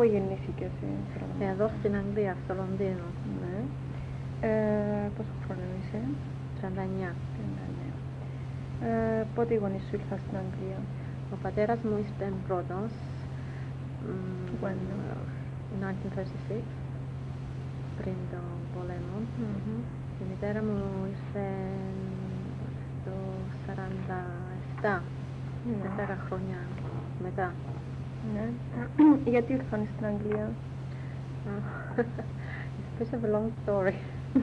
Πού γεννήθηκε εσύ? Εδώ στην Αγγλία, στο Λονδίνο. Ναι. Πόσο χρόνο είσαι? 39. Πότε οι γονείς σου ήρθαν στην Αγγλία? Ο πατέρας μου ήρθε πρώτος, When? 1936, πριν τον πόλεμο. Η μητέρα μου ήρθε το 47, 4 χρόνια μετά. Ναι. Γιατί ήρθαν στην Αγγλία? It's a bit of a long story.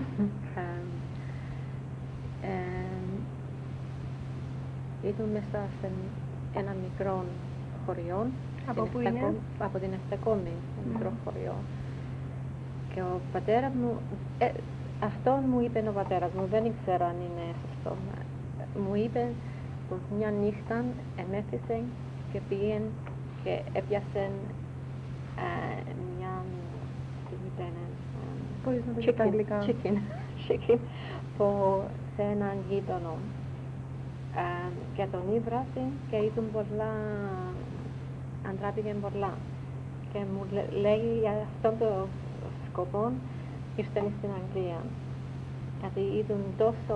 Ήμουν μέσα σε ένα μικρό χωριό. Από πού είναι? Από την Ευτεκόμη, ένα μικρό χωριό. Και ο πατέρας μου, αυτό μου είπε ο πατέρας μου, δεν ξέρω αν είναι σωστό. Μου είπε πως μια νύχτα εμέθησε και πήγε και έπιασε μια, τι λένε, Μπορείς να το πεις στα αγγλικά? Chicken, σε έναν γείτονο. Και τον ήβρασε και ήταν πολλά, αντράπηκε πολλά. Και μου λέει για αυτόν τον σκοπό ήρθαν στην Αγγλία. Γιατί ήταν τόσο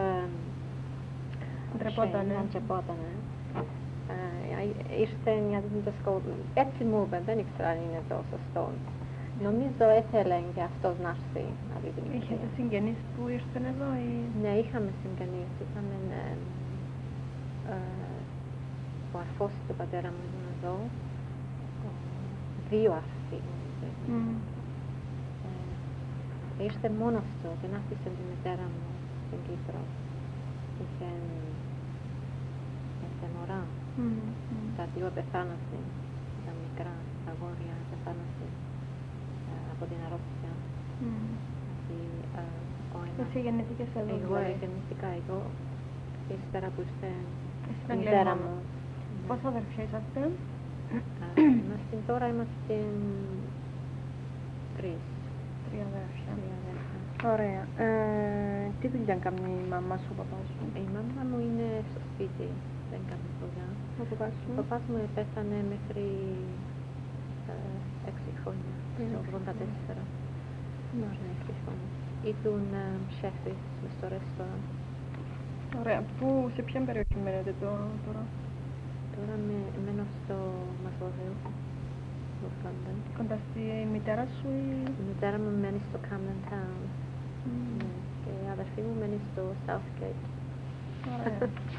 ντρεπότανε. Ήρθαν για τον σκοπό. Έτσι μου είπε, δεν ήξερα αν είναι το σωστό. Νομίζω ήθελε και αυτός να έρθει. Είχατε συγγενείς που ήρθαν εδώ ή? Ναι, είχαμε συγγενείς. Είχαμε ο αρφός του πατέρα μου ήταν εδώ. 2 αρφοί. Ήρθε μόνος του, δεν άφησε τη μητέρα μου στην Κύπρο. Είχε μωρά. Τα 2 πεθάνασε, τα μικρά αγόρια πεθάνασε από την αρρώστια. Εσύ γεννήθηκες εδώ? Εγώ γεννήθηκα εδώ, ύστερα που ήρθε η μητέρα μου. Πόσα αδερφιά είσαστε? Τώρα είμαστε 3. 3 αδέρφια. Ωραία. Τι δουλειά κάνει η μαμά σου, ο παπάς σου? Η μαμά μου είναι στο σπίτι, δεν κάνει δουλειά. Ο παπάς σου? Ο παπάς μου πέθανε μέχρι 6 χρόνια, το 84. Μέχρι χρόνια. Ήταν σέφης στο ρεστοράν. Ωραία. Σε ποια περιοχή μένετε τώρα? Τώρα μένω στο Μασβοδέο. Κοντά στη μητέρα σου ή? Η μητέρα μου μένει στο Camden Town. Και η αδερφή μου μένει στο Southgate. Ωραία.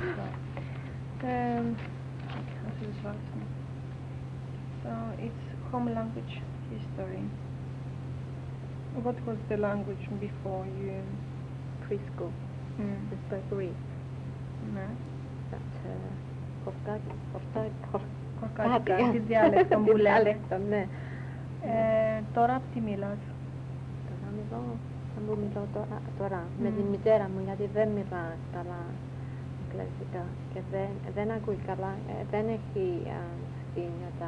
So it's home language history. What was the language before you? Preschool. We spoke Greek. Ναι. Χορκάτικα, τη διάλεκτο που λέτε. Ναι. Τώρα τι μιλάς? Τώρα μιλώ τώρα με τη μητέρα μου, γιατί δεν μιλά καλά αγγλικά και δεν ακούει καλά, δεν έχει φτύνια τα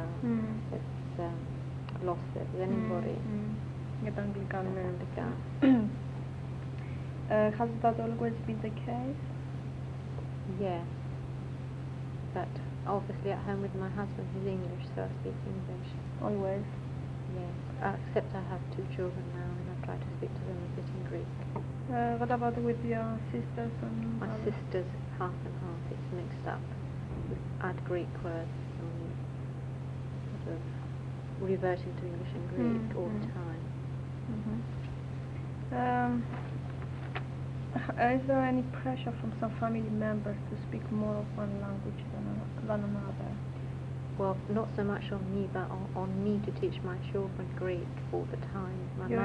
γλώσσες, δεν μπορεί. Για τα αγγλικά, ναι. Has that always been the case? Yeah. But obviously at home with my husband, he's English, so I speak English. Always? Yes. Except I have 2 children now and I try to speak to them a bit in Greek. What about with your sisters and My sisters, half and half, it's mixed up. We add Greek words and sort of reverting to English and Greek all the time. Is there any pressure from some family members to speak more of one language than another? Well, not so much on me, but on me to teach my children Greek all the time. You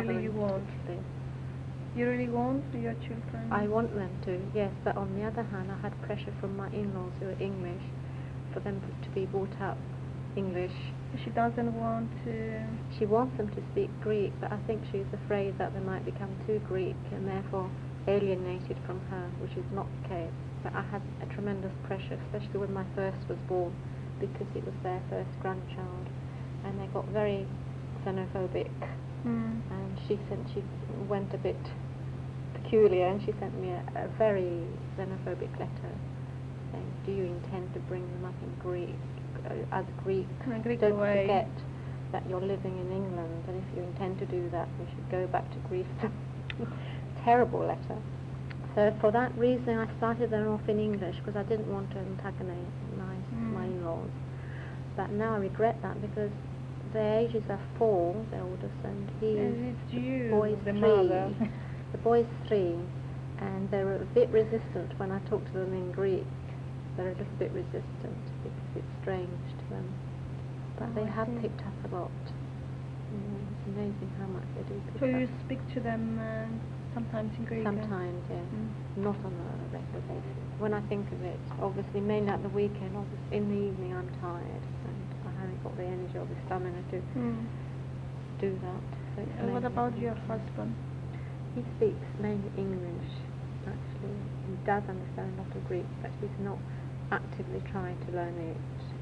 really want your children? I want them to, yes, but on the other hand, I had pressure from my in-laws who are English for them to be brought up English. She doesn't want to... She wants them to speak Greek, but I think she's afraid that they might become too Greek and therefore alienated from her, which is not the case. But I had a tremendous pressure, especially when my first was born, because it was their first grandchild, and they got very xenophobic. And she went a bit peculiar, and she sent me a very xenophobic letter saying, "Do you intend to bring them up in Greek? As Greek, don't forget that you're living in England, and if you intend to do that, you should go back to Greece. Terrible letter. So for that reason, I started them off in English, because I didn't want to antagonize my in-laws. But now I regret that, because their ages are 4, the oldest, and the boy's 3. mother. The boy's 3, and they're a bit resistant when I talk to them in Greek. They're a little bit resistant because it's strange to them. But they have picked up a lot. It's amazing how much they do pick up. So you speak to them sometimes in Greek? Sometimes, yes. Not on a regular basis. When I think of it, obviously, mainly at the weekend, obviously, in the evening I'm tired and I haven't got the energy or the stamina to do that. So and what about your husband? He speaks mainly English, actually. He does understand a lot of Greek, but he's not actively trying to learn it.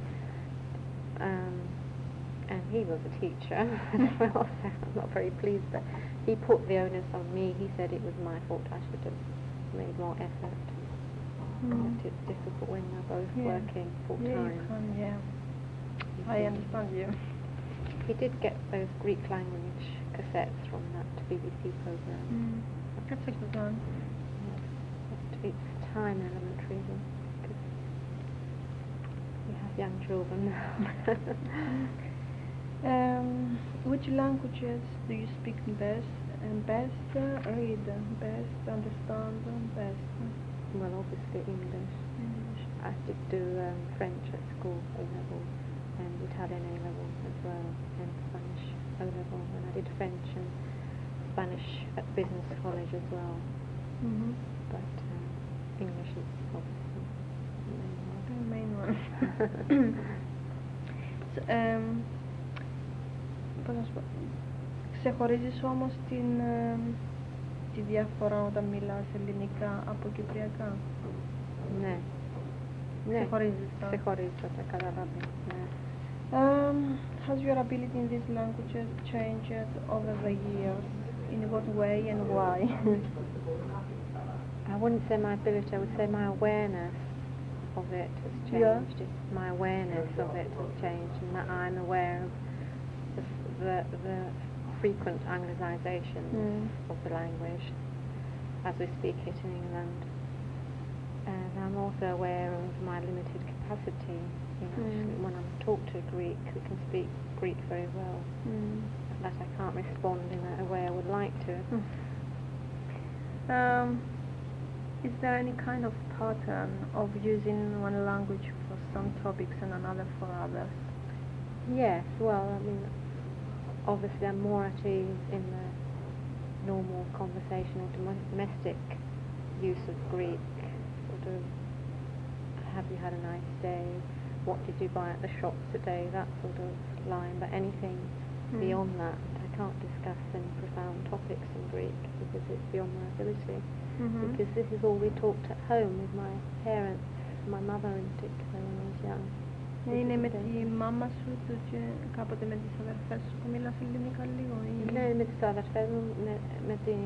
And he was a teacher as well, so I'm not very pleased, but he put the onus on me. He said it was my fault, I should have made more effort. But it's difficult when they're both working full time. I understand you. He did get those Greek language cassettes from that BBC program. That's a good one. But it's time element really, because we have young children now. Which languages do you speak best? And best read, best understand, best? Well, obviously English. I did do French at school, A-level, and Italian A-level as well, and Spanish O-level, and I did French and Spanish at business college as well. But English is obviously the main one. Πώς να σου πω, ξεχωρίζεις όμως τη διαφορά όταν μιλάς ελληνικά από κυπριακά? Ναι. Ξεχωρίζεις τα? Ξεχωρίζω, τα καταλαβαίνω. Has your ability in these languages changed over the years? In what way and why? I wouldn't say my ability, I would say my awareness of it has changed. My awareness of it has changed, and that I'm aware of the frequent anglicization of the language as we speak it in England. And I'm also aware of my limited capacity. When I'm taught to Greek, we can speak Greek very well, that I can't respond in a way I would like to. Is there any kind of pattern of using one language for some topics and another for others? Yes, well, I mean, obviously I'm more at ease in the normal conversational domestic use of Greek, sort of, have you had a nice day, what did you buy at the shops today, that sort of line, but anything beyond that, I can't discuss any profound topics in Greek because it's beyond my ability. Because this is all we talked at home with my parents, my mother in particular when I was young. Είναι με τη μάμα σου και κάποτε με τις αδερφές σου που μιλάς ελληνικά λίγο? Ναι, με τις αδερφές μου, με την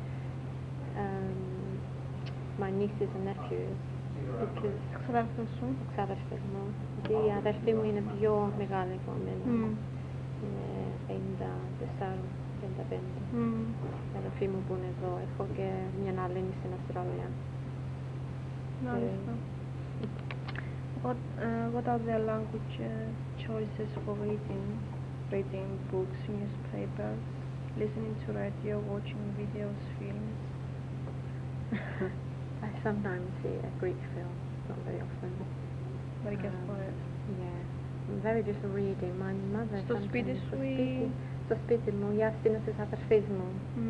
my nieces and nephews. Ξαδέρφες σου? Ξαδέρφες μου. Η αδερφή μου είναι πιο μεγάλη από μένα. Είναι 54-55. Η αδερφή μου που είναι εδώ. Έχω και μια άλλη στην Αυστραλία. Μάλιστα. What are the language choices for reading books, newspapers, listening to radio, watching videos, films? I sometimes see a Greek film, not very often. Very good for it. Yeah. Very just reading. My mother Στο σπίτι σου ή? Στο σπίτι μου, για στις αδερφές μου.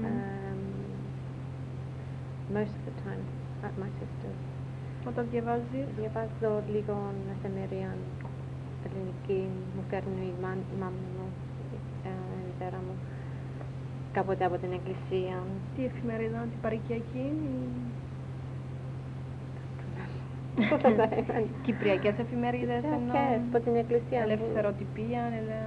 Most of the time at my sister's. Όταν διαβάζεις? Διαβάζω λίγο εφημερία ελληνική, μου φέρνει η μάμα μου, η μητέρα μου, κάποτε από την εκκλησία. Τι εφημερίδα, την παροικιακή? Κυπριακές εφημερίδες εννοώ? Από την εκκλησία. Ελευθεροτυπία,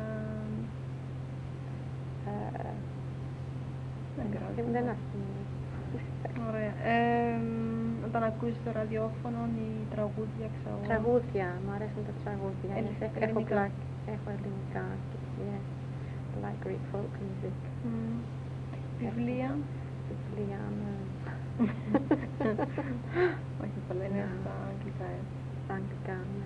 δεν άσχημη. Ωραία. Όταν ακούεις το ραδιόφωνο ή τραγούδια, ξέρω. Τραγούδια, μου αρέσουν τα τραγούδια. Έχω ελληνικά. like Greek folk music. Βιβλία. Βιβλία, ναι. Όχι πολλά, είναι στα αγγλικά. Στα αγγλικά, ναι.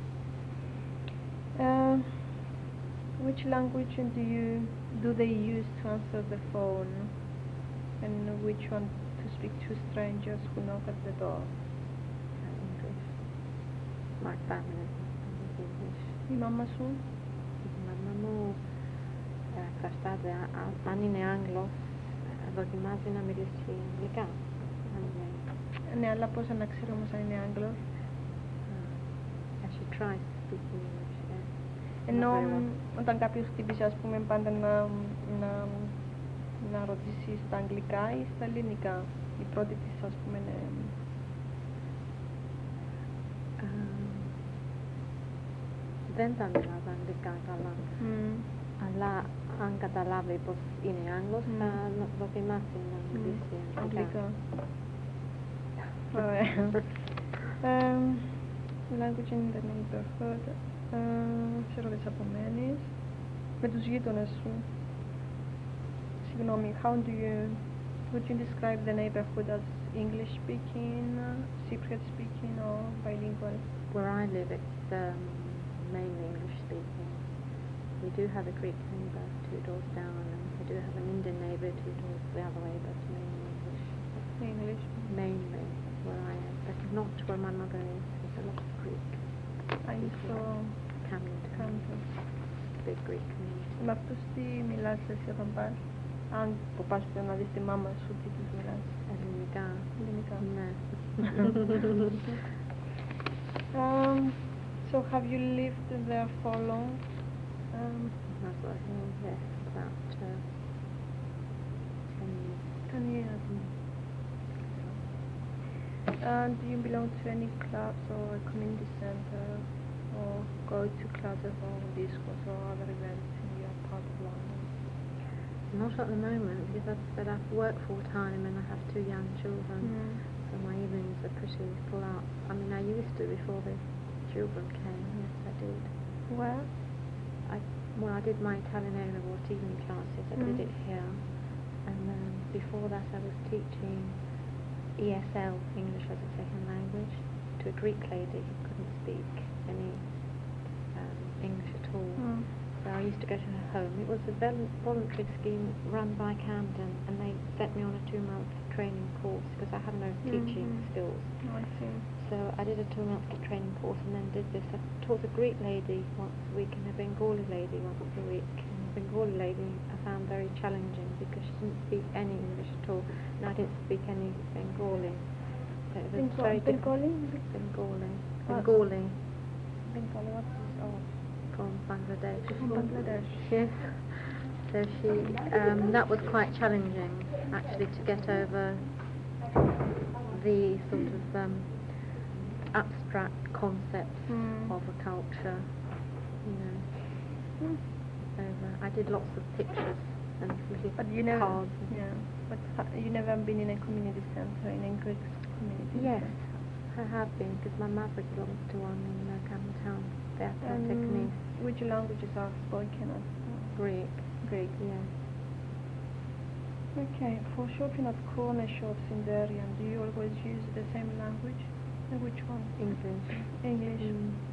Which language do they use to answer the phone? And which one to speak to strangers who knock at the door? English. My family is English. Η μάμα σου? Η μαμά μου εξαρτάται. Αν είναι Άγγλος, δοκιμάζει να μιλήσει αγγλικά. Ναι, αλλά πώς να ξέρω όμως αν είναι Άγγλος? She tries to speak English, yeah. Ενώ όταν κάποιος χτυπήσει, ας πούμε, πάντα να ρωτήσει στα αγγλικά ή στα ελληνικά. Η πρώτη της, ας πούμε, είναι... Δεν τα μιλάω αγγλικά καλά. Αλλά αν καταλάβει πως είναι Άγγλος, θα δοκιμάσει να μιλήσει αγγλικά. Ωραία. Language in the neighborhood. Σε ρωτήσεις απομένεις. Με τους γείτονες σου. Sυγγνώμη, would you describe the neighborhood as English speaking, Cypriot speaking or bilingual? Where I live it's mainly English speaking. We do have a Greek neighbour 2 doors down, and we do have an Indian neighbour 2 doors the other way, but mainly English. English? Mainly where I am, but not where my mother is. There's a lot of Greek. I saw Camden. Big Greek community. Με αυτούς τι μιλάς εσύ όταν πας? Αν που πας να δεις τη μάμα σου, τι τους μιλάς? Ελληνικά. Ελληνικά. Ναι. So have you lived there for long? Yes, about 10 years. 10 years. Do you belong to any clubs or a community center, or go to classes or discos or other events in your part of London? Not at the moment, because as I said, I work full time and I have 2 young children, so my evenings are pretty full up. I mean, I used to before the children came, yes I did. Where? Well, I did my Italian A-level evening classes, I did it here, and before that I was teaching ESL, English as a Second Language, to a Greek lady who couldn't speak any English at all. So I used to go to her home. It was a voluntary scheme run by Camden, and they set me on a 2-month training course because I have no teaching skills. Oh, I see. So I did a 2-month training course and then did this. I taught a Greek lady once a week and a Bengali lady once a week. And the Bengali lady I found very challenging because she didn't speak any English at all, and I didn't speak any Bengali. So it was very Bengali? Bengali. Bengali, what is this? Oh. From Bangladesh. From Bangladesh. Yes. So that was quite challenging actually to get over the sort of abstract concepts of a culture, you know. So I did lots of pictures and little cards. Yeah, but you never been in a community center, in a Greek community? Yes, I have been, because my mother belongs to one in Camden Town. Which languages are spoken? Greek. Greek. Yes. Okay, for shopping at corner shops in the area, do you always use the same language? And which one? English. English.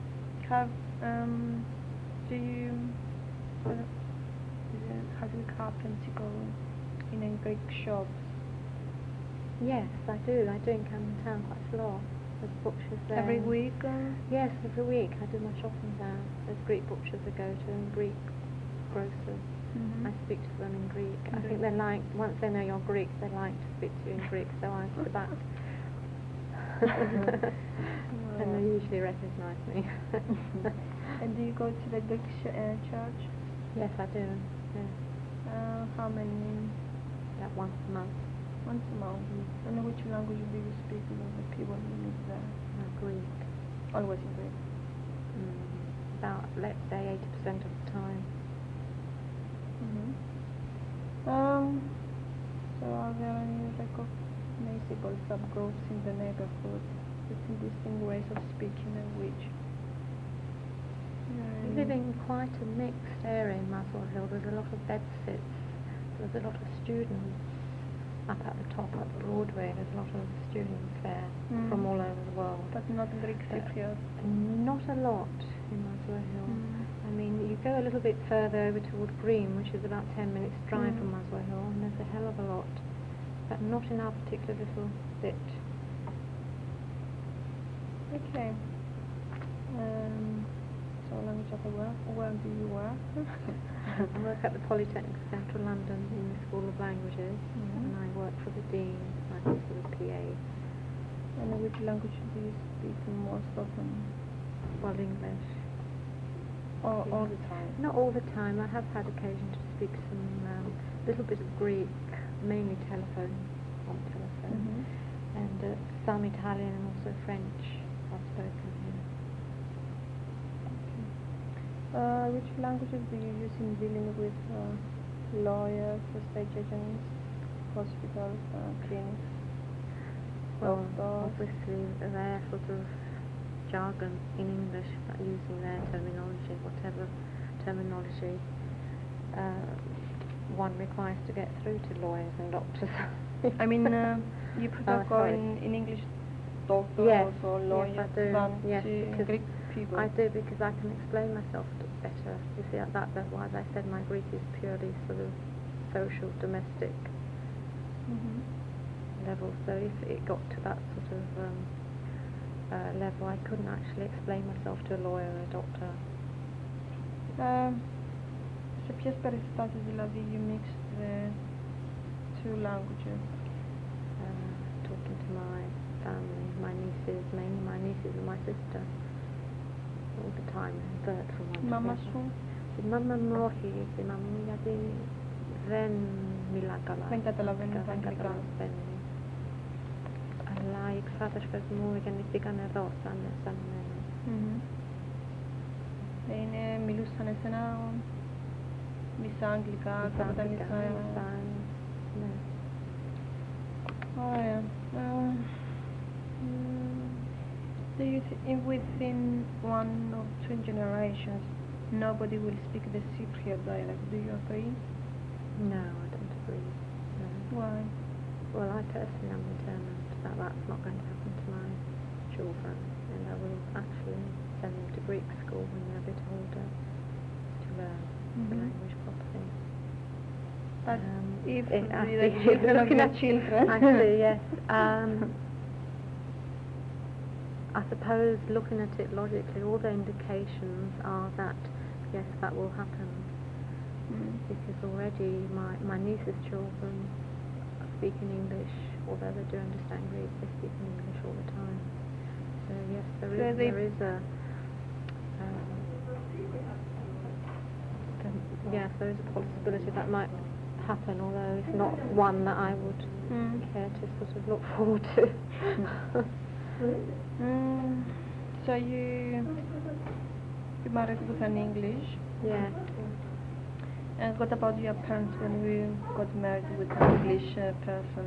Has it happened to go in a Greek shop? Yes, I do in Camden Town quite a lot. There's butchers there. Every week? Yes, every week I do my shopping there. There's Greek butchers I go to and Greek grocers. I speak to them in Greek. I think they like, once they know you're Greek, they like to speak to you in Greek, so I answer back. And they usually recognise me. And do you go to the Greek church? Yes, I do. Yes. How many? About once a month. Once a month. And which language do you speak with the people who live there? Greek. Always in Greek? About, let's say, 80% of the time. So are there any recognizable subgroups in the neighborhood with distinct ways of speaking and which? We live in quite a mixed area in Muswell Hill. There's a lot of bedsits. There's a lot of students up at the top, at Broadway. There's a lot of students there from all over the world. But not Greek Cypriot. Not a lot in Muswell Hill. I mean, you go a little bit further over toward Green, which is about 10 minutes drive from Muswell Hill, and there's a hell of a lot, but not in our particular little bit. Okay. So language of the work. Where do you work? I work at the Polytechnic of Central London in the School of Languages, and I work for the Dean, I'm also the PA. And which language do you speak most often? Well, English. All the time? Not all the time. I have had occasion to speak some little bit of Greek, mainly on telephone, and some Italian and also French I've spoken here. Which languages do you use in dealing with lawyers, estate agents, hospitals, clinics? Well, obviously their sort of jargon in English, but using their terminology, whatever terminology one requires to get through to lawyers and doctors. I mean, you prefer going in English doctors or lawyers than to Greek people? I do, because I can explain myself better. You see, at that level, as I said, my Greek is purely sort of social, domestic level. So if it got to that sort of level, I couldn't actually explain myself to a lawyer or a doctor. Σε ποιες περιστάσεις δηλαδή you mixed the two languages? Talking to my family, my nieces, mainly my nieces and my sister, all the time, third from one to the Μάμα other. σου? Η μάμα μου όχι, η μάμα μου γιατί δεν μιλά καλά. Δεν καταλαβαίνει τα δεν αγγλικά. καταλαβαίνει. Αλλά οι ξάδερφες μου γεννηθήκαν εδώ, σαν εμένα. Μιλούσαν εσένα μισά αγγλικά, κατά μισά... Ναι. Ωραία. Do you think within one or two generations nobody will speak the Cypriot dialect? Do you agree? No, I don't agree. No. Why? Well, I personally am determined that that's not going to happen to my children, and I will actually send them to Greek school when they're a bit older to learn the language properly. But if I the children of your children... I see, yes. I suppose, looking at it logically, all the indications are that, yes, that will happen. Because already my niece's children are speaking English, although they do understand Greek, they speak in English all the time. So yes, there is a possibility that might happen, although it's not one that I would care to sort of look forward to. So you married with an English? Yeah. And what about your parents when you got married with an English person?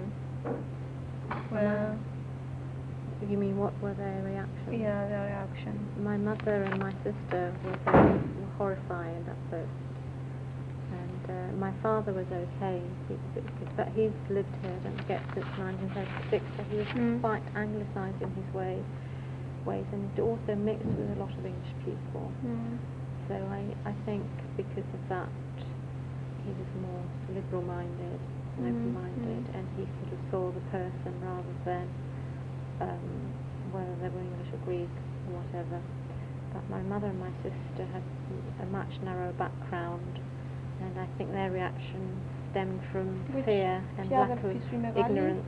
You mean what were their reactions? Yeah, their reaction. My mother and my sister were very horrified at first. And my father was okay, but he's lived here, don't forget, since 1936, so he was quite anglicised in his ways, and also mixed with a lot of English people. So I think because of that, he was more liberal-minded and open-minded, and he sort of saw the person rather than whether they were English or Greek or whatever. But my mother and my sister had a much narrower background, and I think their reaction stemmed from fear and lack of ignorance.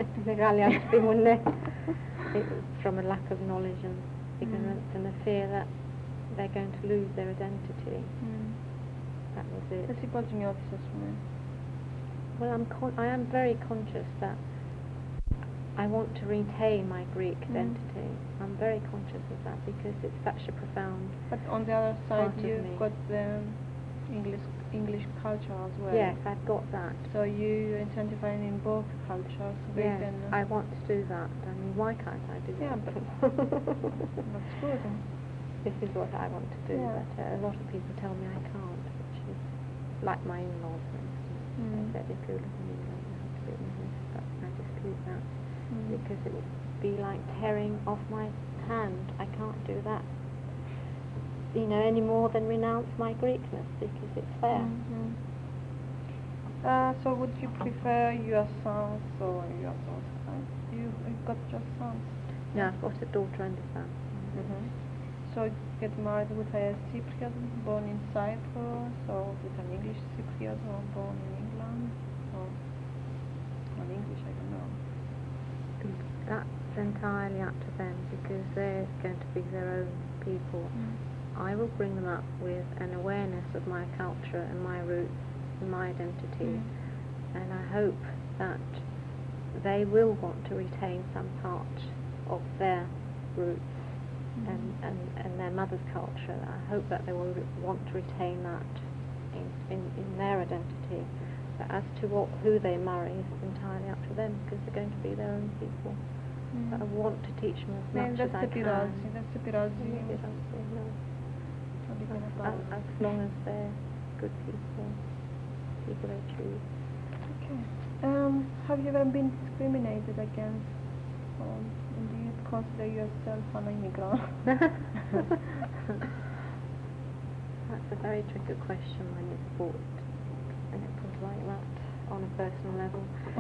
It was from a lack of knowledge and ignorance and the fear that they're going to lose their identity. That was it. Εσύ πώς νιώθεις, ας πούμε? Well, I am very conscious that I want to retain my Greek identity. I'm very conscious of that because it's such a profound But on the other side, part of you've me. got the English culture as well. Yes, I've got that. So you identify in both cultures. Yes, I want to do that. I mean, why can't I do Yeah, that? but that's good. this is what I want to do, Yeah. but a lot of people tell me I can't, which is like my in-laws, for instance. They said if you live in England, you have to be English, but I dispute that because it would be like tearing off my hand. I can't do that, you know, any more than renounce my Greekness because it's there. So would you prefer your sons or your daughters? You've got just sons? No, I've got a daughter and a son. So get married with a Cypriot born in Cyprus, or with an English Cypriot or born in England, or an English, I don't know. That's entirely up to them because they're going to be their own people. I will bring them up with an awareness of my culture and my roots and my identity, and I hope that they will want to retain some part of their roots and their mother's culture. I hope that they will want to retain that in their identity. But as to who they marry is entirely up to them because they're going to be their own people. But I want to teach them as much as I can. That's the Pirazi. As long as they're good people they choose. Okay. Have you ever been discriminated against? And do you consider yourself an immigrant? That's a very tricky question when it's put like that on a personal level.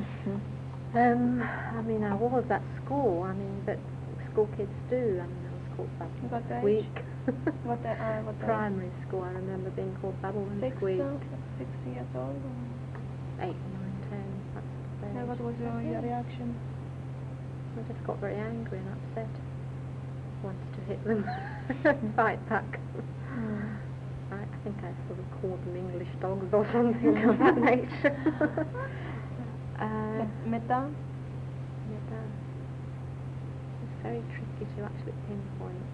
I mean, I was at school. I mean, but school kids do. I mean, I was called Babble What and age? Squeak. What Primary school. I remember being called Babble and Squeak. 6 years old? 8, 9, 10. That's the age. What was your reaction? I just got very angry and upset. Wanted to hit them and fight back. I think I sort of called them English dogs or something of that nature. Meta? It's very tricky to actually pinpoint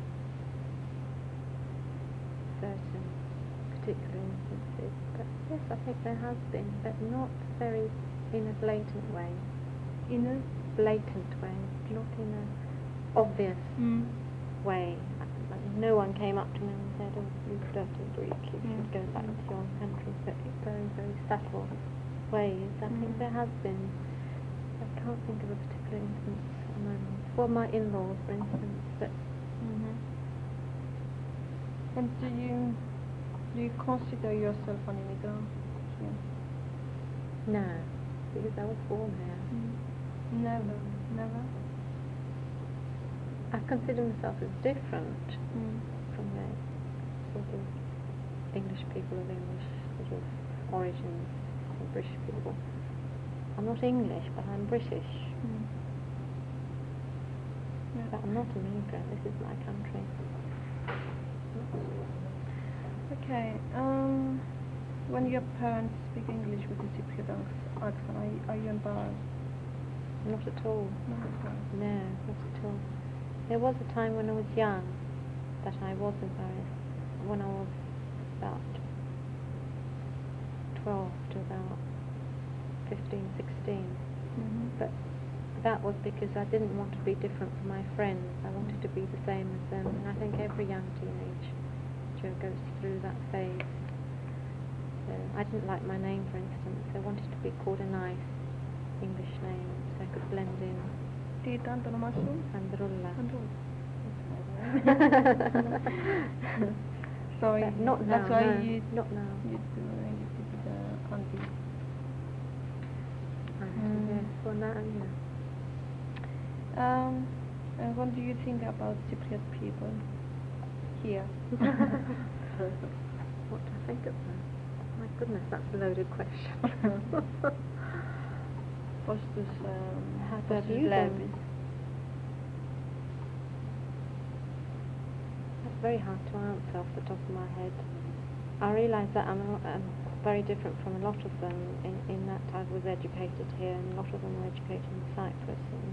certain particular instances. But yes, I think there has been, but not very in a blatant way. In a blatant way, not in a obvious way. No one came up to me and said, "Oh, you dirty Greek, you should go back to your country." But in very, very subtle ways. I think there has been. I can't think of a particular instance at the moment. Well, my in-laws, for instance. But and do you consider yourself an immigrant? No, because I was born here. Never. I consider myself as different from the sort of English people of English sort of origins, or British people. I'm not English, but I'm British. But I'm not an immigrant. This is my country. Okay. When your parents speak English with a Cypriot accent, are you embarrassed? Not at all. Not at all. No, not at all. There was a time when I was young that I was embarrassed. When I was about 12 to about 15, 16. But that was because I didn't want to be different from my friends. I wanted to be the same as them. And I think every young teenager goes through that phase. So I didn't like my name, for instance. I wanted to be called a nice English name so I could blend in. Τι ήταν το όνομά σου? Andrulla. So not now. that's why no, not now. You did the auntie. Yes, well now, And what do you think about Cypriot people here? What do I think of them? My goodness, that's a loaded question. Πώς τους βλέπεις? That's very hard to answer off the top of my head. I realise that I'm very different from a lot of them in that I was educated here and a lot of them were educated in Cyprus, and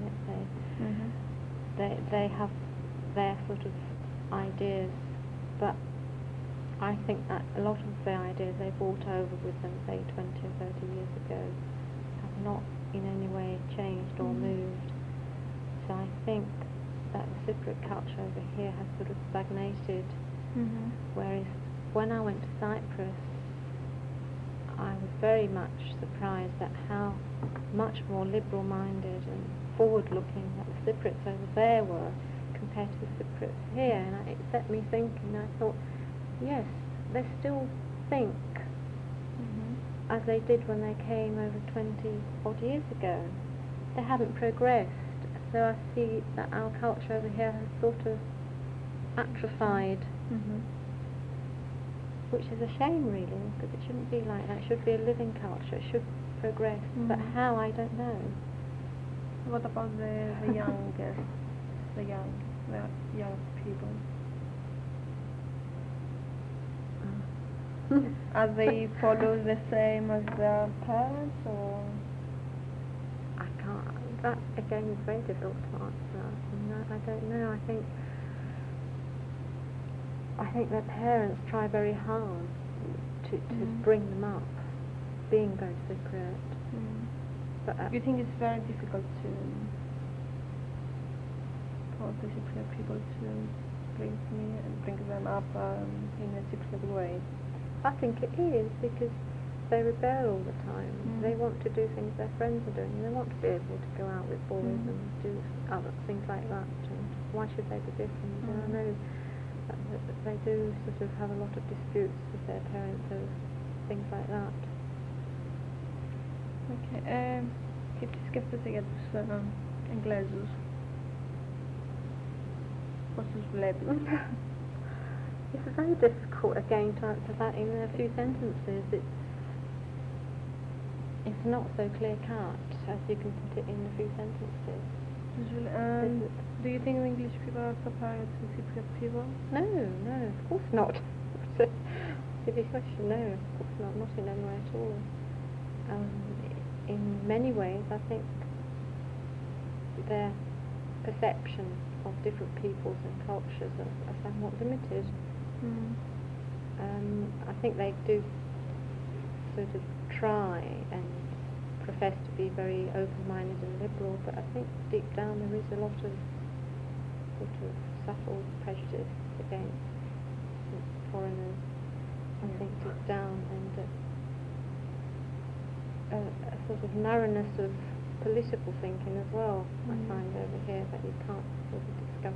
they have their sort of ideas, but I think that a lot of the ideas they brought over with them, say 20 or 30 years ago, have not in any way changed or moved. So I think that the Cypriot culture over here has sort of stagnated, Mm-hmm. whereas when I went to Cyprus, I was very much surprised at how much more liberal-minded and forward-looking that the Cypriots over there were compared to the Cypriots here, and it set me thinking. I thought, yes, they still think Mm-hmm. as they did when they came over 20 odd years ago. They haven't progressed, so I see that our culture over here has sort of atrophied, Mm-hmm. which is a shame really, because it shouldn't be like that. It should be a living culture, it should progress, but Mhm. how, I don't know. What about the youngest, the young people? Are they follow the same as their parents, or? I can't, that again is very difficult to answer. No, I don't know. I think their parents try very hard to bring them up, being very Cypriot. But Do you think it's very difficult for the Cypriot people to bring them up in a Cypriot way? I think it is, because they rebel all the time. They want to do things their friends are doing. They want to be able to go out with boys and do other things like that. And why should they be different? And I know that they do sort of have a lot of disputes with their parents over things like that. Okay. Και τι σκέφτεσαι για τους Εγγλέζους? Πώς τους βλέπεις? It's very difficult again to answer that in a few sentences. It's not so clear cut as you can put it in a few sentences. Do you think the English people are superior to Cypriot people? No, of course not. It's a silly question. No, of course not in any way at all. In many ways, I think their perception of different peoples and cultures are somewhat limited. I think they do sort of try and profess to be very open-minded and liberal, but I think deep down there is a lot of sort of subtle prejudice against foreigners. I think deep down, and a sort of narrowness of political thinking as well. I find over here that you can't sort of discuss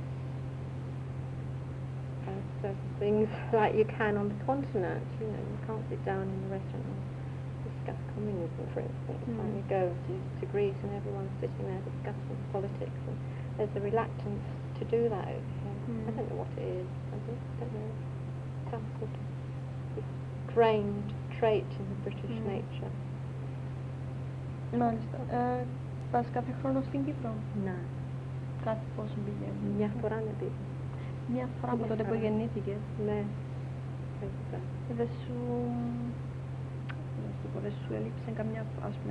certain things like you can on the continent. You know, you can't sit down in a restaurant and discuss communism, for instance. Like you go to Greece and everyone's sitting there discussing politics, and there's a reluctance to do that over here. I don't know what it is. I don't know. Some sort of ingrained trait in the British nature. Μάλιστα. Πας κάθε χρόνο στην Κύπρο? Ναι. Κάθε πόσο πηγαίνεις? Μια φορά είναι πήγα. Μια φορά από τότε που γεννήθηκες? Ναι. Δεν σου έλειψε καμιά, ας πούμε,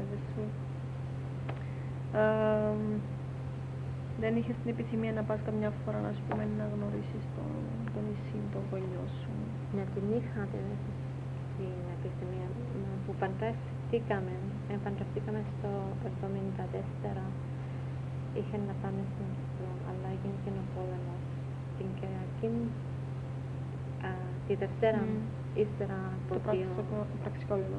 δεν είχες την επιθυμία να πας καμιά φορά, ας πούμε, να γνωρίσεις το νησί, τον γονιό σου? Ναι, την είχα την επιθυμία που παντρευτήκαμε στο 1974. Είχε να πάμε στην Κύπρο, αλλά έγινε και ο πόλεμος. Την Κυριακή, τη Δευτέρα, ύστερα από το πραξικόπημα.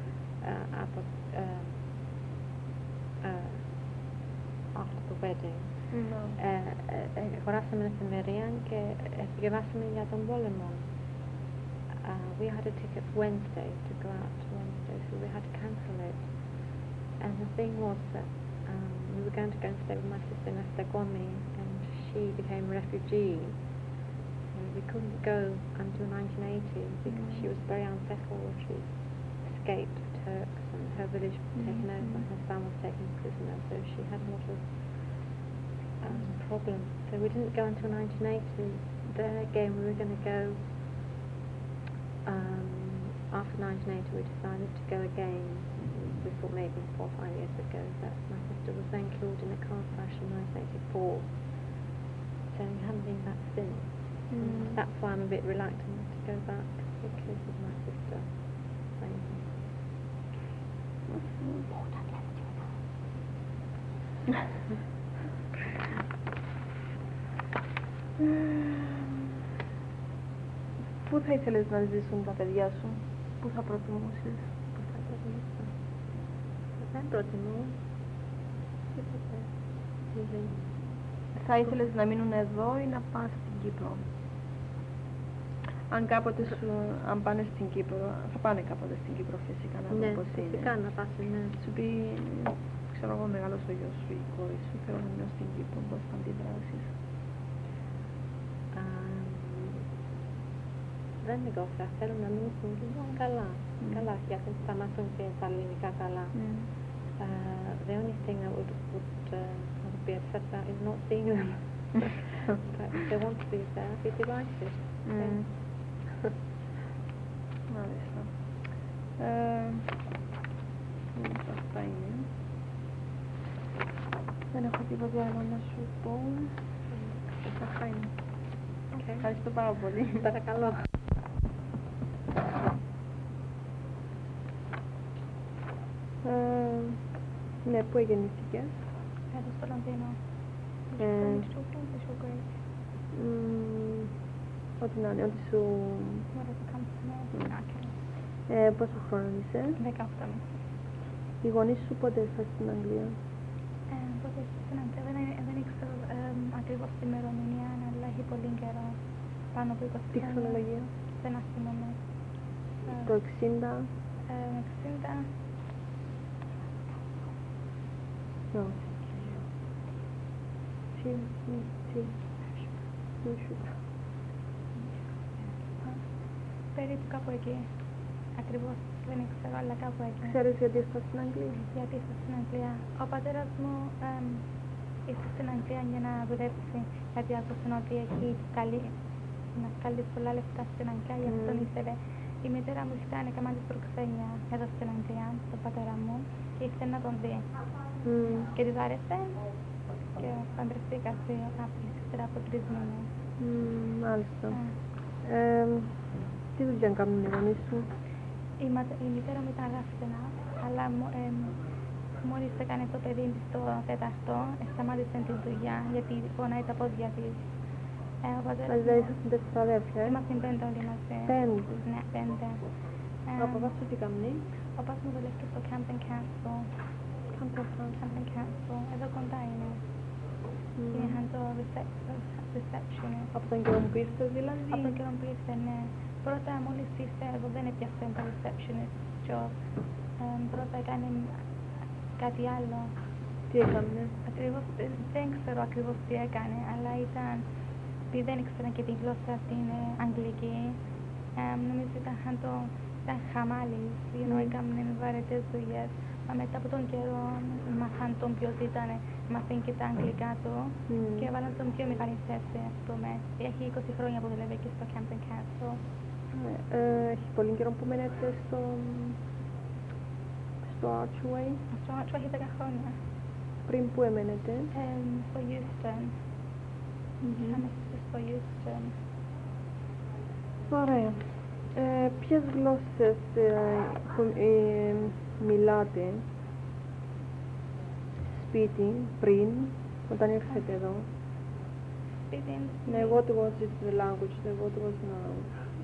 After the wedding. Χωράσαμε εφημερία και διαβάσαμε για τον πόλεμο. We had a ticket Wednesday to go out Wednesday, so we had to cancel it. And the thing was that we were going to go and stay with my sister in Estagomi, and she became a refugee. And we couldn't go until 1980 because she was very unsettled. She escaped the Turks and her village was taken over and her son was taken prisoner, so she had a lot of problems. So we didn't go until 1980. There again we were going to go after 1980. We decided to go again. We thought maybe 4 or 5 years ago, but my sister was then killed in a car crash in 1984. So we haven't been back since. That's why I'm a bit reluctant to go back, because of my sister. Πού θα ήθελες να ζήσουν τα παιδιά σου, πού θα προτιμούσες? Πού θα προτιμούσα? Δεν προτιμώ τίποτε. Θα ήθελες να μείνουν εδώ ή να πας στην Κύπρο? Αν κάποτε αν πάνε στην Κύπρο, θα πάνε κάποτε στην Κύπρο φυσικά να δουν πώς είναι. Φυσικά να πας, ναι. Σου πει, ξέρω εγώ, μεγάλος ο γιος σου ή η κόρη σου, θέλω να μείνω στην Κύπρο, πώς θα αντιδράσεις? Δεν εγώ θέλω να μείνω στην Κύπρο καλά. Καλά, θα μάθουν και τα ελληνικά καλά. The only thing I would be upset about is not seeing them. But if they want to be there, I'd be delighted. Μάλιστα. Αυτά είναι. Δεν έχω τίποτα άλλο να σου πω. Αυτά είναι. Ευχαριστώ πάρα πολύ. Παρακαλώ. Ναι, πού γεννήθηκες? Εδώ στο Λονδίνο. Ό,τι να είναι, ό,τι σου... Πόσο χρόνο είσαι? 18. Οι γονείς σου πότε ήρθαν στην Αγγλία? Πότε ήρθαν στην Αγγλία, δεν ήξερα ακριβώς την ημερομηνία, αλλά έχει πολύ καιρό. Πάνω από 20 χρόνια. Τι χρονολογία? Δεν θυμάμαι. Το 60? 60. No. Περίπου κάπου εκεί. Ακριβώς δεν ξέρω, αλλά κάπου εκεί. Ξέρεις γιατί ήρθα στην Αγγλία? Γιατί ήρθα στην Αγγλία. Ο πατέρας μου ήρθε στην Αγγλία για να δουλέψει, γιατί άκουσαν ότι έχει να βγάλει πολλά λεφτά στην Αγγλία, γι' αυτό ήθελε. Η μητέρα μου ήταν καμιά της προξένια εδώ στην Αγγλία, τον πατέρα μου, και ήθελε να τον δει. Και της άρεσε και παντρευτήκα ύστερα από 3 μήνες. Μάλιστα. Τι δουλειά κάνουν οι γονείς σου? Η μητέρα μου ήταν γράφτηνα, αλλά μόλις έκανε το παιδί της το 4ο, σταμάτησε τη δουλειά γιατί πονάει τα πόδια της. Δηλαδή ήσασταν 4 αδέρφια? Είμαστε 5 όλοι μαζί. 5? Ναι, 5. Ο παπάς σου τι κάνει? Ο παπάς μου δουλεύει στο Camden Council. Camden Council, εδώ κοντά είναι. Είναι το receptionist. Από τον καιρό που ήρθες δηλαδή? Από τον καιρό που ήρθε, ναι. Πρώτα μόλις ήρθε εδώ δεν έπιασε το receptionist job. Πρώτα έκανε κάτι άλλο. Τι έκανε? Ακριβώς, δεν ξέρω ακριβώς τι έκανε, αλλά ήταν, επειδή δεν ήξερα και τη γλώσσα την αγγλική, νομίζω ήταν χαμάλης, έκαναν βαρετές δουλειές. Μα μετά από τον καιρό μάθαν τον ποιος ήταν, μάθαν και τα αγγλικά του και έβαλαν τον πιο μεγάλη θέση, ας πούμε. Έχει 20 χρόνια που δουλεύει και στο Camden Council. Έχει πολύ καιρό που μένετε στο Archway? Στο Archway έχει 10 χρόνια. Πριν που έμενετε? Στο Euston. Είχαμε στο Euston. Ωραία. Ποιες γλώσσες μιλάτε σπίτι πριν, όταν ήρθετε εδώ? Σπίτι. Ναι, what was it the language? What was now?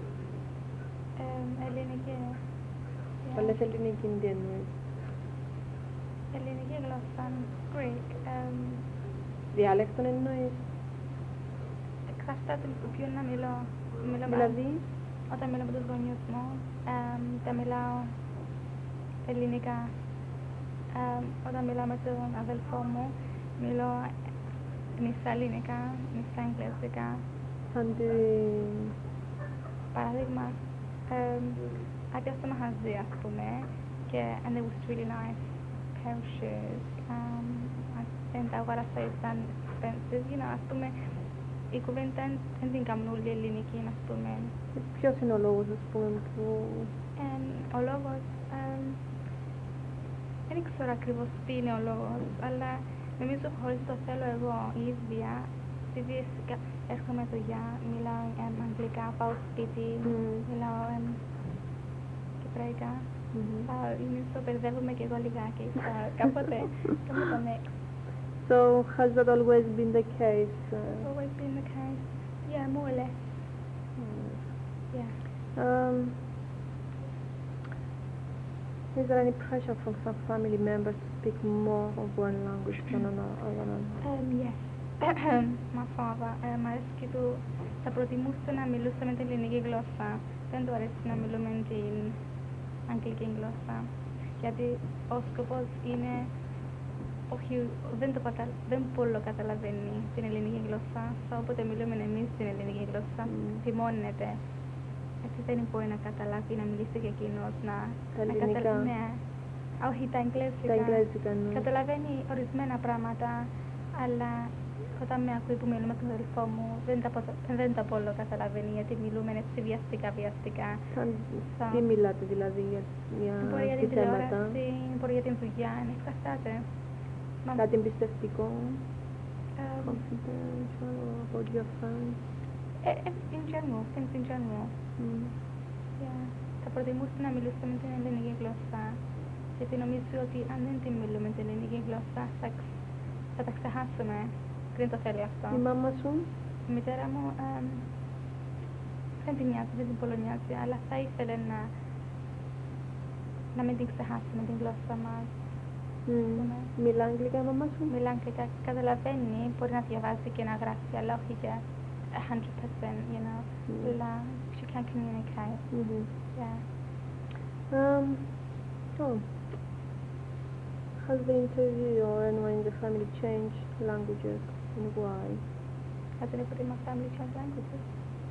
Ελληνική. Θα λες ελληνική, τι εννοείς? Ελληνική γλώσσα, Greek. Διάλεκτον εννοείς? Εξαρτάται από ποιον να μιλώ. Δηλαδή? Όταν μιλώ με τους γονιούς μου, τα μιλάω ελληνικά. Όταν μιλάω με τον αδελφό μου, μιλώ μισά ελληνικά, μισά αγγλικά. Σαν τη... Παράδειγμα, άκουσα στο μαγαζί, ας πούμε, και and it was really nice pair of shoes. Τα αγοράσα ήταν expensive, ας πούμε, η κουβέντα δεν την κάνουν όλοι ελληνική, ας πούμε. Ποιος είναι ο λόγος, ας πούμε, που... Ο λόγος, δεν ξέρω ακριβώς τι είναι ο λόγος, αλλά νομίζω χωρίς το θέλω εγώ η ίδια, επειδή έρχομαι δουλειά, μιλάω αγγλικά, πάω σπίτι, μιλάω κυπραϊκά, νομίζω μπερδεύομαι και εγώ λιγάκι, κάποτε κάνω το mix. So, has that always been the case? Always been the case. Is there any pressure from some family members to speak more of one language than another? Yes. My father, μ' αρέσει του, θα προτιμούσε να μιλούσε με την ελληνική γλώσσα. Δεν του αρέσει να μιλούμε την αγγλική γλώσσα. Γιατί ο σκοπός είναι, όχι, δεν πολύ καταλαβαίνει την ελληνική γλώσσα. Όποτε μιλούμε εμείς την ελληνική γλώσσα, θυμώνεται. Έτσι δεν μπορεί να καταλάβει, να μιλήσει και εκείνος, τα ελληνικά. Ναι. Όχι, τα εγγλέζικα. Τα εγγλέζικα, ναι. Καταλαβαίνει ορισμένα πράγματα, αλλά όταν με ακούει που μιλούμε με τον αδελφό μου, δεν τα πολύ καταλαβαίνει, γιατί μιλούμε έτσι βιαστικά. Τι μιλάτε δηλαδή για μπορεί για τι την θέματα? τηλεόραση, μπορεί για την δουλειά, εξαρτάται. Κάτι εμπιστευτικό? Confidential about your friends? In general, things in general. Yeah. Θα προτιμούσα να μιλήσω με την ελληνική γλώσσα, γιατί νομίζω ότι αν δεν την μιλούμε την ελληνική γλώσσα θα τα ξεχάσουμε. Δεν το θέλει αυτό. Η μάμα σου? Η μητέρα μου δεν την νοιάζει, δεν την πολωνιάζει, αλλά θα ήθελε να μην την ξεχάσουμε την γλώσσα μας. Μιλά αγγλικά η μάμα σου? Μιλά αγγλικά, καταλαβαίνει, μπορεί να διαβάζει και να γράφει, αλλά όχι για 100%, you know, αλλά she can communicate. Yeah. Has the interview or anyone in the family changed languages and why? Has anybody in my family changed languages?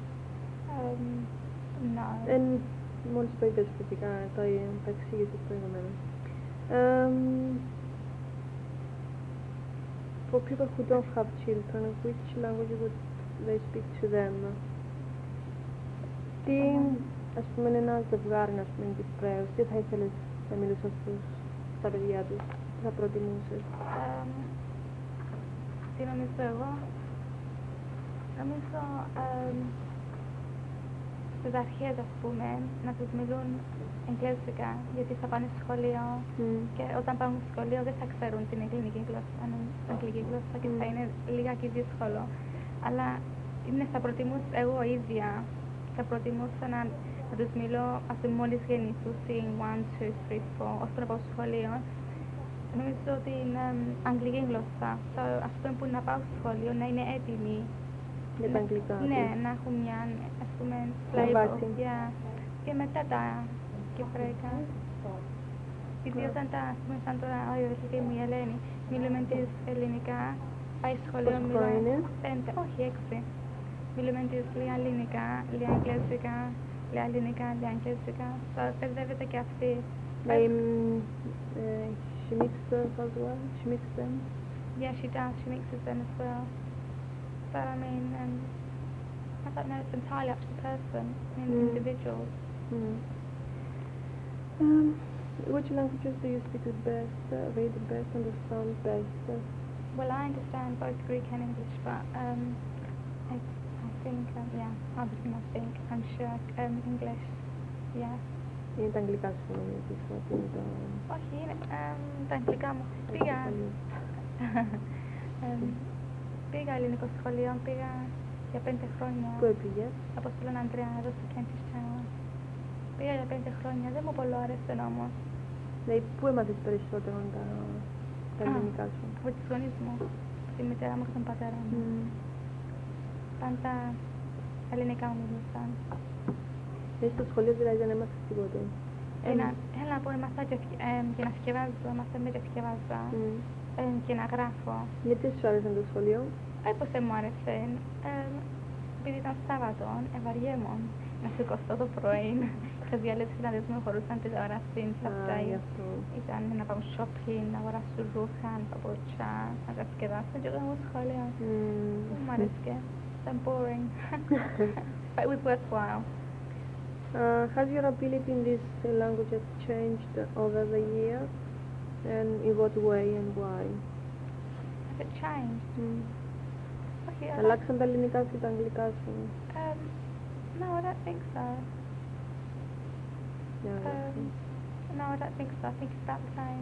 No. Μόλις το είπες φυσικά, τα εξήγησες προηγουμένως. For people who don't have children, which language would they speak to them? Τι, ας πούμε, ένα ζευγάρι, ας πούμε, Κυπρέος, τι θα ήθελες να μιλούσαν στα παιδιά τους, τι θα προτιμούσες? Τι νομίζω εγώ? Νομίζω στις αρχές, ας πούμε, να τους μιλούν εγγλέζικα, γιατί θα πάνε στο σχολείο και όταν πάνε στο σχολείο δεν θα ξέρουν την ελληνική γλώσσα και θα είναι λιγάκι δύσκολο. Αλλά θα προτιμούσα εγώ ίδια, θα προτιμούσα να τους μιλώ από μόλις γεννηθούσαν 1, 2, 3, 4, ώστε να πάω στο σχολείο. Νομίζω ότι είναι αγγλική γλώσσα, αυτό που να πάω στο σχολείο να είναι έτοιμοι. Για τα αγγλικά. Ναι, να έχουν μια, ας πούμε, βάση. και μετά τα κυπραϊκά. Ιδίως σαν τώρα η αδελφή μου η Ελένη, μιλούμε της ελληνικά, πάει στο σχολείο, μιλούμε 5, όχι 6. Μιλούμε της λίγα ελληνικά, λίγα αγγλέζικα, λίγα ελληνικά, λίγα αγγλέζικα. Παιδεύεται και αυτή. She mixes as well? She mixes them? Yeah, she does. She mixes them as well. But I mean, I don't know, it's entirely up to the person, individuals. Which languages do you speak the best, read the best, understand best? Well, I understand both Greek and English, but I think, I'm sure English, yeah. Είναι τα αγγλικά σου νομίζεις ότι είναι το... Όχι, είναι τα αγγλικά μου. Πήγα ελληνικό σχολείο, πήγα για 5 χρόνια. Πού πήγες? Από στον Ανδρέα, εδώ στο Kentish Town. Πήγα για 5 χρόνια, δεν μου πολύ άρεσε όμως. Δηλαδή, πού έμαθες περισσότερο τα ελληνικά σου? Από τις γονείς μου, τη μητέρα μου και τον πατέρα μου. Πάντα ελληνικά μου μιλούσαν. Στο σχολείο δηλαδή δεν έμαθες τίποτε? Έλα να πω, έμαθα και να σκευάζω, έμαθα με και σκευάζα και να γράφω. Γιατί σου άρεσε το σχολείο? Πώς δεν μου άρεσε, επειδή ήταν Σάββατο, βαριέμουν να σηκωστώ το πρωί και οι άλλες συναντές μου χωρούσαν τηλεόραση, αυτά ήταν να πάω shopping, να αγοράσω ρούχα, παπούτσια, να διασκεδάσω και εγώ στο σχολείο. Δεν μου άρεσε, ήταν boring, but it was worthwhile. Has your ability in these languages changed over the years? And in what way and why? Has it changed? Αλλάξαν τα ελληνικά σου και τα αγγλικά σου? No, I don't think so. No, I don't think so. I think it's about the same.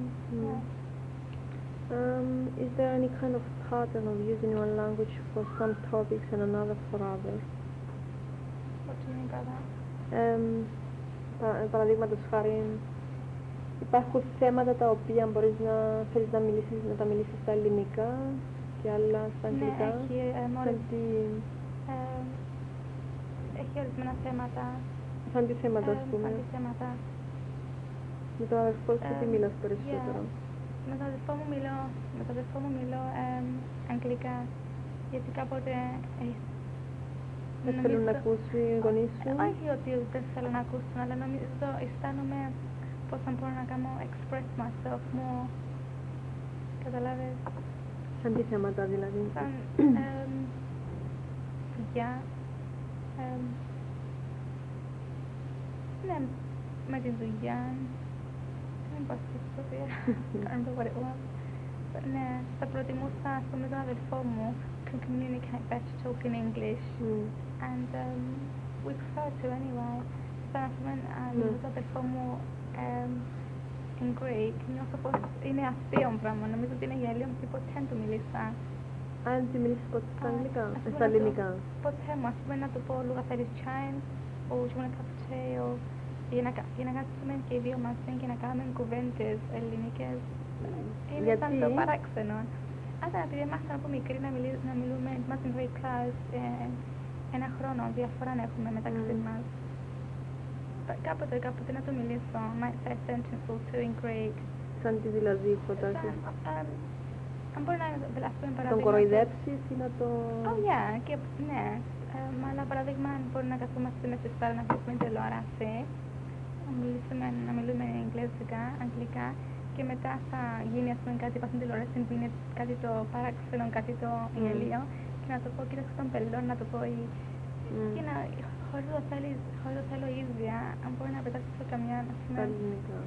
Is there any kind of pattern of using one language for some topics and another for others? What do you mean by that? Παραδείγματος χάρη, Υπάρχουν θέματα τα οποία μπορείς να θέλεις να τα μιλήσεις στα ελληνικά και άλλα στα αγγλικά. Ναι, έχει ορισμένα θέματα. Σαν τι θέματα, ας πούμε. Σαν τι θέματα. Με τον αδερφό σου τι μιλάς περισσότερο? Με τον αδερφό μου μιλώ αγγλικά, γιατί κάποτε δεν θέλουν να ακούσει οι γονείς σου? Όχι ότι δεν θέλουν να ακούσουν, αλλά νομίζω αισθάνομαι πώς θα μπορώ να κάνω express myself more. Καταλάβες? Σαν τι θέματα δηλαδή? Σαν δουλειά. Ναι, με τη δουλειά. Δεν πάω στη ιστορία. I don't know what it was. Ναι, θα προτιμούσα με τον αδελφό μου to communicate better talk in English. And we prefer to anyway. Θα πούμε λίγο τον αδελφό μου in Greek. Νιώθω πως είναι αστείο πράγμα. Νομίζω ότι είναι γέλιο γιατί ποτέ δεν του μιλήσα. Αν τη μιλήσεις ποτέ στα αγγλικά, στα ελληνικά? Ποτέ μου, ας πούμε να του πω λίγα θέλεις chai, or do you want a cup of tea, or για να κάτσουμε και οι δύο μαζί και να κάνουμε κουβέντες ελληνικές. Είναι σαν το παράξενο. Άρα επειδή μάθαμε από μικρή να μιλούμε, είμαστε very close, ένα χρόνο διαφορά να έχουμε μεταξύ μας. Κάποτε να το μιλήσω, might say a sentence or two in Greek. Σαν τι δηλαδή προτάσεις? Αν μπορεί να πούμε παράδειγμα... Τον κοροϊδέψεις ή να το... Ναι. Αλλά παράδειγμα αν μπορεί να καθόμαστε μέσα στη να βλέπουμε τηλεόραση, να μιλούμε αγγλικά και μετά θα γίνει ας πούμε κάτι που στην τηλεόραση που είναι κάτι το παράξενο, κάτι το γελίο και να το πω κοίταξε τον πελόν, να το πω και να χωρίς το θέλω ίδια, αν μπορεί να πετάξω καμιά ας πούμε... Ελληνικά.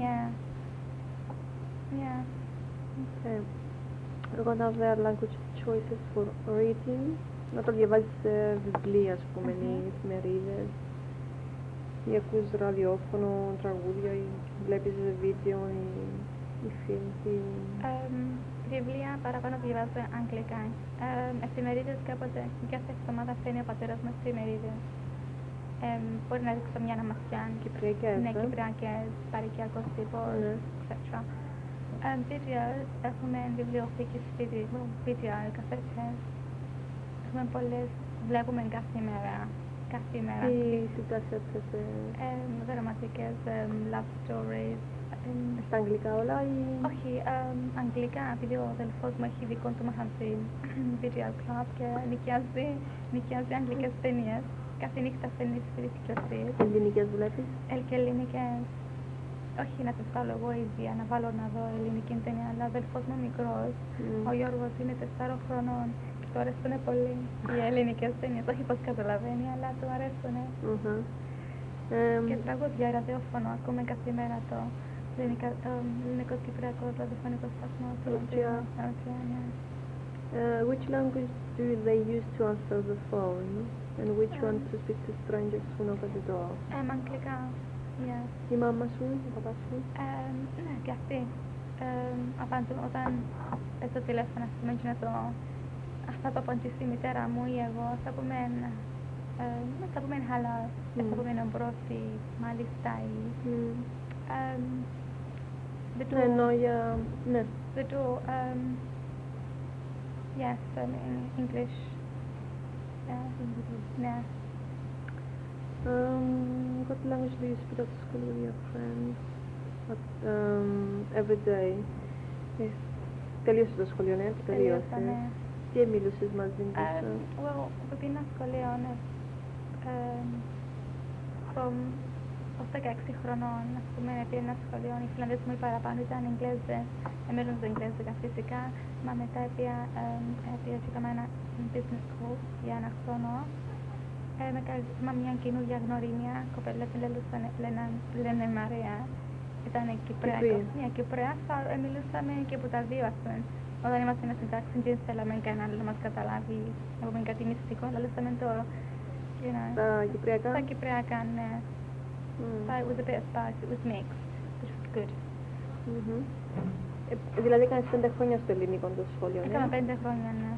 Yeah. Okay. We're going to have their language choices for reading. Να το διαβάζεις σε βιβλία, ας πούμε, ή εφημερίδες, ή ακούς ραδιόφωνο, τραγούδια, ή βλέπεις βίντεο, ή φιλμ, ή... Βιβλία παραπάνω διαβάζω αγγλικά. Εφημερίδες κάποτε, κάθε εβδομάδα φέρνει ο πατέρας μας εφημερίδες. Μπορεί να ρίξω μια αναμασιά. Κυπριακές, Ναι, κυπριακές, παροικιακός τύπος, etc. Videos, έχουμε βιβλιοθήκες βίντεο, κασέτες. Έχουμε πολλές, βλέπουμε κάθε μέρα. Τι κασέτες? Δραματικές, love stories. Στα αγγλικά όλα ή... Όχι, αγγλικά, επειδή ο αδελφός μου έχει δικό του μαχαζί video club και νοικιάζει αγγλικές ταινίες. Κάθε νύχτα φέρνει στις τηλεοπτικές. Ελληνικές βλέπεις? Και ελληνικές. Όχι να τις βάλω εγώ ίδια, να βάλω να δω ελληνική ταινία, αλλά ο αδελφός μου μικρός, ο Γιώργος είναι 4 χρονών και του αρέσουν πολύ οι ελληνικές ταινίες. Όχι πως καταλαβαίνει, αλλά του αρέσουν. Και τραγούδια, ραδιόφωνο, ακούμε κάθε μέρα το ελληνικό κυπριακό ραδιοφωνικό σταθμό. Which language do they use to answer the phone? And which one to speak to strangers who knock at the door? Αγγλικά. Η μάμα σου, ο παπάς σου? Ναι, και αυτοί. Απαντούν όταν παίζω τηλέφωνο, ας πούμε, αυτά το απαντήσει η μητέρα μου ή εγώ, θα πούμε hello, θα πούμε εμπρόθη, μάλιστα ή... Ναι, εννοώ για... Ναι. They do, yes, in English. Ναι. What language do you speak at school with your friends? Every day. Τελείωσε το σχολείο, ναι, τελείωσε. Τι μιλούσες μαζί τους? Well, within a σχολείο, from 16 χρονών, ας πούμε, πήγα ένα σχολείο, οι Φιλανδές μου παραπάνω ήταν Εγγλέζες, μιλούσαν Εγγλέζικα φυσικά, μα μετά πήγα και έκανα ένα business course για 1 χρόνο. Με μια καινούργια γνωρίμια, κοπέλα την λένε Μαρία, ήταν μια Κυπρέα, μιλούσαμε και από τα δύο, ας πούμε. Όταν ήμασταν στην τάξη, δεν θέλαμε κανέναν να μας καταλάβει, να πούμε κάτι μυστικό, αλλά λούσαμε το... Τα Κυπριακά? Τα Κυπριακά, ναι. But it was a bit of both, it was mixed, which was good. Δηλαδή έκανες 5 χρόνια στο ελληνικό το σχολείο, ναι? Έκανα 5 χρόνια, ναι.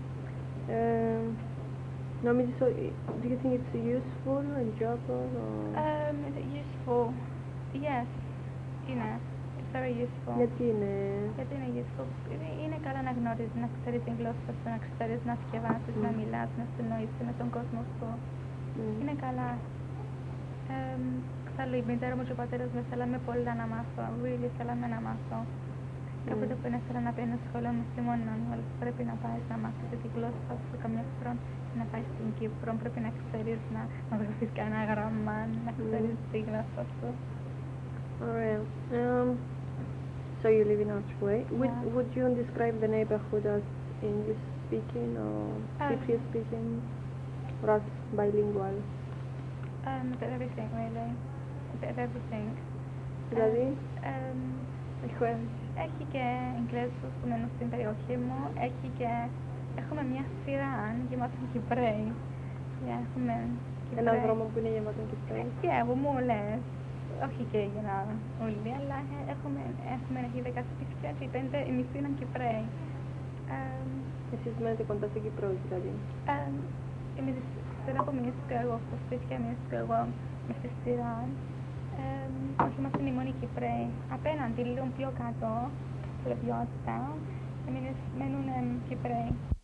Νομίζεις, do you think it's useful, enjoyable, or... Is it useful? Yes. είναι. It's very useful. Γιατί είναι... Γιατί είναι useful. Είναι καλά να γνωρίζεις, να ξέρεις την γλώσσα σου, να ξέρεις να διαβάσεις, να μιλάς, να συνοήσεις με τον κόσμο σου. Είναι καλά. Εξάλλου η μητέρα μου και ο πατέρας μου θέλαμε πολλά να μάθω. Really θέλαμε να μάθω. Κάποτε που ήθελα να πήγαινε σχολείο μουσlimόνων, αλλά πρέπει να πάει να μάθεις τη γλώσσα σου καμιά φορά. Να πάει στην Κύπρο, πρέπει να ξέρεις να γραφείς κανένα γράμμα, να ξέρεις τη γλώσσα σου. Ωραία. So you live in Archway. Would you describe the neighborhood as English speaking or Cypriot speaking or as bilingual? A bit of everything really. A bit of everything. Δηλαδή, Έχει και Εγγλέζους που μένουν στην περιοχή μου, έχουμε μια σειρά γεμάτων Κυπραίοι. Έχουμε έναν δρόμο που είναι γεμάτο Κυπραίοι. Και εγώ μου λες, όχι και για να όλοι, αλλά έχουμε εκεί 10 σπίτια και οι μισοί είναι Κυπραίοι. Εσείς μένετε κοντά στην Κύπρο, δηλαδή. Εμείς στην από εμείς και εγώ, στο σπίτι και εμείς και εγώ με στη σειρά. Όχι, είμαστε οι μόνοι Κυπραίοι. Απέναντι, λίγο πιο κάτω, πλευρότητα, μένουν Κυπραίοι.